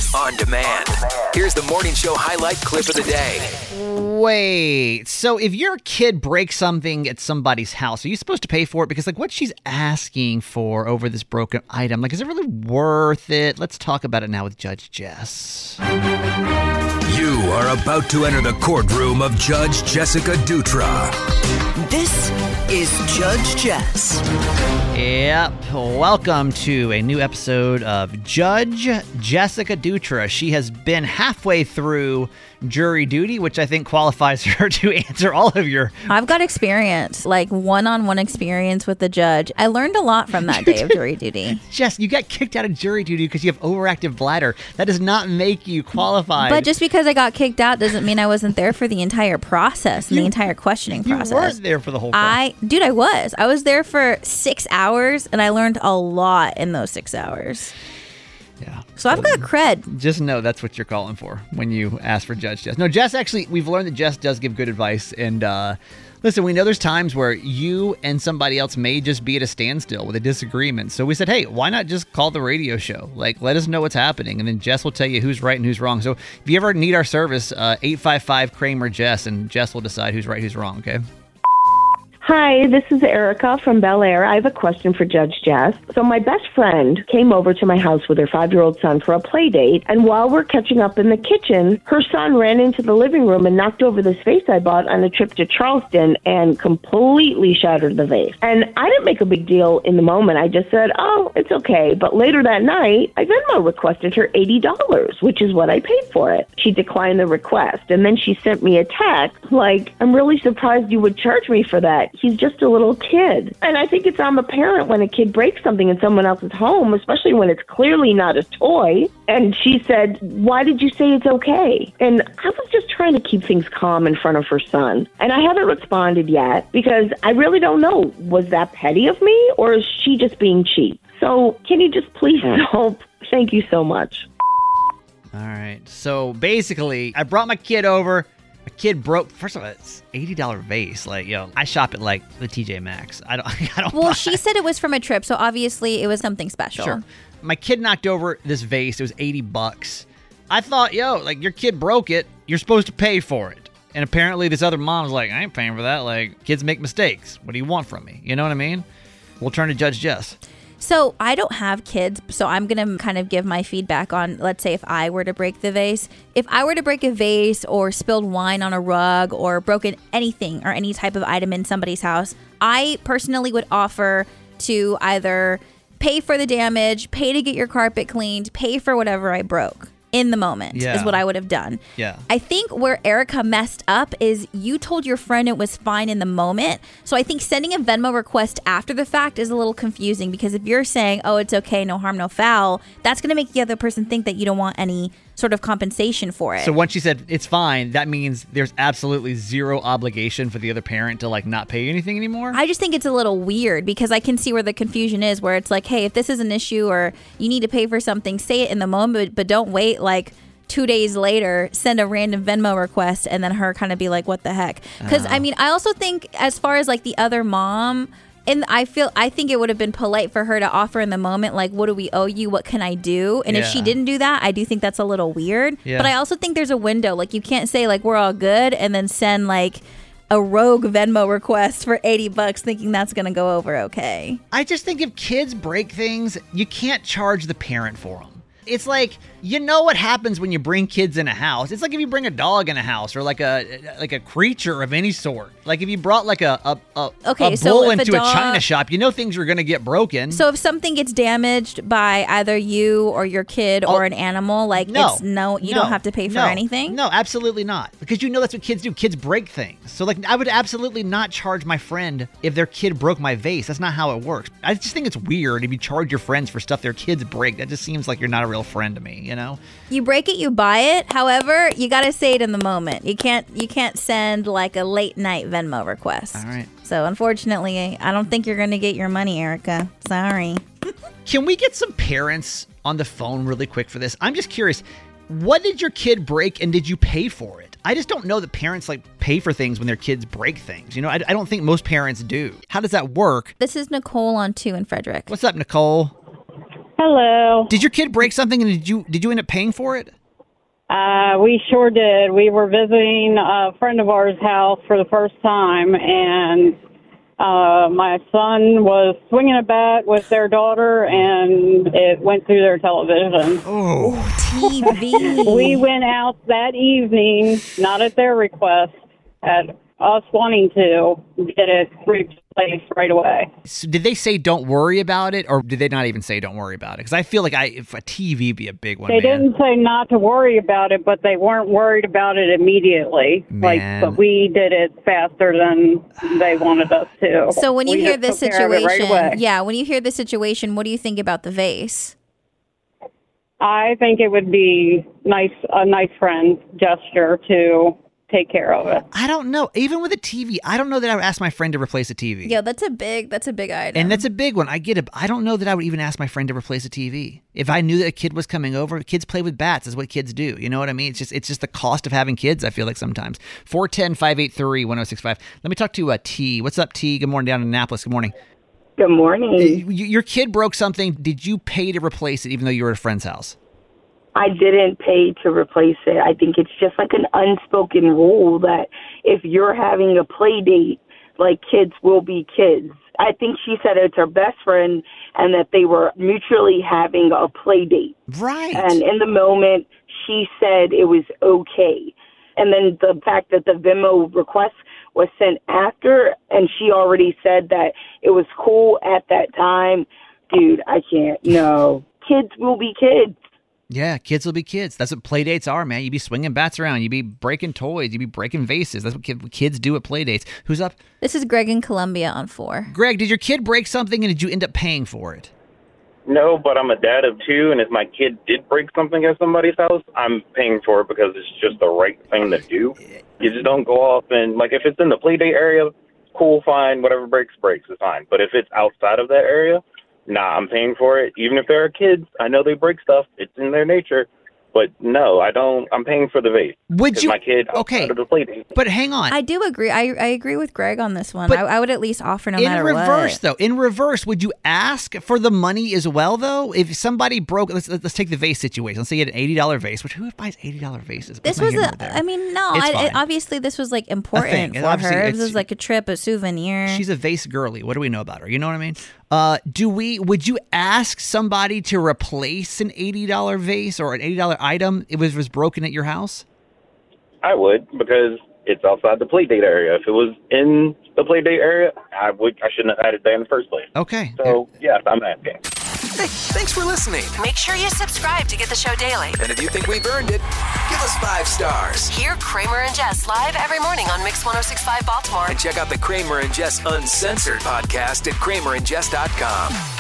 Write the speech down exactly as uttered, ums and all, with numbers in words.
on demand. Here's the morning show highlight clip of the day. Wait, so if your kid breaks something at somebody's house, are you supposed to pay for it? Because, like, what she's asking for over this broken item, like, is it really worth it? Let's talk about it now with Judge Jess. You are about to enter the courtroom of Judge Jessica Dutra. This is Judge Jess. Yep. Welcome to a new episode of Judge Jessica Dutra. She has been halfway through jury duty, which I think qualifies her to answer all of your... I've got experience, like one-on-one experience with the judge. I learned a lot from that day of jury duty. Jess, you got kicked out of jury duty because you have overactive bladder. That does not make you qualified. But just because I got kicked out doesn't mean I wasn't there for the entire process and you, the entire questioning you process. You weren't there for the whole process. I, dude, I was. I was there for six hours, and I learned a lot in those six hours. Yeah. So I've got cred. Just know that's what you're calling for when you ask for Judge Jess. No, Jess, actually, we've learned that Jess does give good advice. And uh, listen, we know there's times where you and somebody else may just be at a standstill with a disagreement. So we said, hey, why not just call the radio show? Like, let us know what's happening. And then Jess will tell you who's right and who's wrong. So if you ever need our service, uh, eight five five Kramer Jess, and Jess will decide who's right, who's wrong, okay? Hi, this is Erica from Bel Air. I have a question for Judge Jess. So my best friend came over to my house with her five-year-old son for a play date, and while we're catching up in the kitchen, her son ran into the living room and knocked over this vase I bought on a trip to Charleston and completely shattered the vase. And I didn't make a big deal in the moment. I just said, oh, it's okay. But later that night, I Venmo requested her eighty dollars, which is what I paid for it. She declined the request, and then she sent me a text like, I'm really surprised you would charge me for that. He's just a little kid. And I think it's on the parent when a kid breaks something in someone else's home, especially when it's clearly not a toy. And she said, why did you say it's okay? And I was just trying to keep things calm in front of her son. And I haven't responded yet because I really don't know, was that petty of me or is she just being cheap? So can you just please help? Thank you so much. All right. So basically, I brought my kid over. A kid broke, first of all, it's eighty dollars vase. Like, yo, I shop at like the T J Maxx. I don't, I don't Well, buy. she said it was from a trip, so obviously it was something special. Sure. My kid knocked over this vase. It was eighty bucks. I thought, yo, like your kid broke it. You're supposed to pay for it. And apparently this other mom was like, I ain't paying for that. Like, kids make mistakes. What do you want from me? You know what I mean? We'll turn to Judge Jess. So I don't have kids, so I'm going to kind of give my feedback on, let's say if I were to break the vase. If I were to break a vase or spilled wine on a rug or broken anything or any type of item in somebody's house, I personally would offer to either pay for the damage, pay to get your carpet cleaned, pay for whatever I broke. In the moment yeah. is what I would have done. Yeah. I think where Erica messed up is you told your friend it was fine in the moment. So I think sending a Venmo request after the fact is a little confusing because if you're saying, oh, it's okay, no harm, no foul, that's going to make the other person think that you don't want any sort of compensation for it. So once she said it's fine, that means there's absolutely zero obligation for the other parent to like not pay anything anymore? I just think it's a little weird because I can see where the confusion is where it's like, hey, if this is an issue or you need to pay for something, say it in the moment, but don't wait like two days later, send a random Venmo request and then her kind of be like, what the heck? Because Oh. I mean, I also think as far as like the other mom, and I feel I think it would have been polite for her to offer in the moment, like, what do we owe you? What can I do? And if she Yeah. didn't do that, I do think that's a little weird. Yeah. But I also think there's a window. Like, you can't say, like, we're all good and then send, like, a rogue Venmo request for eighty bucks thinking that's going to go over okay. I just think if kids break things, you can't charge the parent for them. It's like, you know what happens when you bring kids in a house. It's like if you bring a dog in a house or like a like a creature of any sort. Like if you brought like a a, a, Okay, a so bull if a into a, dog- china shop, you know things are going to get broken. So if something gets damaged by either you or your kid or Oh, an animal, like no, it's no, you no, don't have to pay for no, anything? No, absolutely not. Because you know that's what kids do. Kids break things. So like I would absolutely not charge my friend if their kid broke my vase. That's not how it works. I just think it's weird if you charge your friends for stuff their kids break. That just seems like you're not a real friend to me, you know? You break it, you buy it. However, you got to say it in the moment. You can't you can't send like a late night Venmo request. All right. So unfortunately, I don't think you're going to get your money, Erica. Sorry. Can we get some parents on the phone really quick for this? I'm just curious. What did your kid break and did you pay for it? I just don't know that parents like pay for things when their kids break things. You know, I, I don't think most parents do. How does that work? This is Nicole on two in Frederick. What's up, Nicole? Hello. Did your kid break something, and did you did you end up paying for it? Uh, we sure did. We were visiting a friend of ours' house for the first time, and uh, my son was swinging a bat with their daughter, and it went through their television. Oh, T V. We went out that evening, not at their request, at us wanting to get it replaced right away. So did they say don't worry about it, or did they not even say don't worry about it? Because I feel like I, if a T V be a big one, They man. didn't say not to worry about it, but they weren't worried about it immediately. Man. Like, but we did it faster than they wanted us to. So when you We hear just this took care of it situation, right away. yeah, when you hear this situation, what do you think about the vase? I think it would be nice, a nice friend gesture to take care of it. I don't know. Even with a T V, I don't know that I would ask my friend to replace a T V. Yeah, that's a big, that's a big item. And that's a big one. I get it. I don't know that I would even ask my friend to replace a T V. If I knew that a kid was coming over, kids play with bats is what kids do. You know what I mean? It's just it's just the cost of having kids, I feel like sometimes. four one zero, five eight three, one zero six five. Let me talk to uh, T. What's up, T? Good morning down in Annapolis. Good morning. Good morning. Y- Your kid broke something. Did you pay to replace it even though you were at a friend's house? I didn't pay to replace it. I think it's just like an unspoken rule that if you're having a play date, like kids will be kids. I think she said it's her best friend and that they were mutually having a play date. Right. And in the moment, she said it was okay. And then the fact that the Venmo request was sent after, and she already said that it was cool at that time. Dude, I can't. No. Kids will be kids. Yeah, kids will be kids. That's what play dates are, man. You be swinging bats around. You be breaking toys. You be breaking vases. That's what kid, kids do at play dates. Who's up? This is Greg in Columbia on four. Greg, did your kid break something and did you end up paying for it? No, but I'm a dad of two, and if my kid did break something at somebody's house, I'm paying for it because it's just the right thing to do. You just don't go off and, like, if it's in the play date area, cool, fine, whatever breaks, breaks, is fine. But if it's outside of that area, nah, I'm paying for it. Even if there are kids, I know they break stuff. It's in their nature. But no, I don't. I'm paying for the vase. Would you? My kid okay. outside of the play date. But hang on. I do agree. I, I agree with Greg on this one. But I, I would at least offer no in matter reverse, what. though, in reverse, would you ask for the money as well, though? If somebody broke, let's let's take the vase situation. Let's say you had an eighty dollar vase. Which who buys eighty dollar vases? This What's was my a, humor there? I mean, no, It's I, fine. it, obviously this was like important thing. for Obviously, her. This it's- was like a trip, a souvenir. She's a vase girly. What do we know about her? You know what I mean? Uh, do we? Would you ask somebody to replace an eighty dollar vase or an eighty dollar item if it was, was broken at your house? I would, because it's outside the play date area. If it was in the play date area, I would. I shouldn't have had it there in the first place. Okay. So, yes, I'm asking. Hey, thanks for listening. Make sure you subscribe to get the show daily. And if you think we've earned it, give us five stars. Hear Kramer and Jess live every morning on Mix one oh six point five Baltimore. And check out the Kramer and Jess Uncensored podcast at kramer and jess dot com.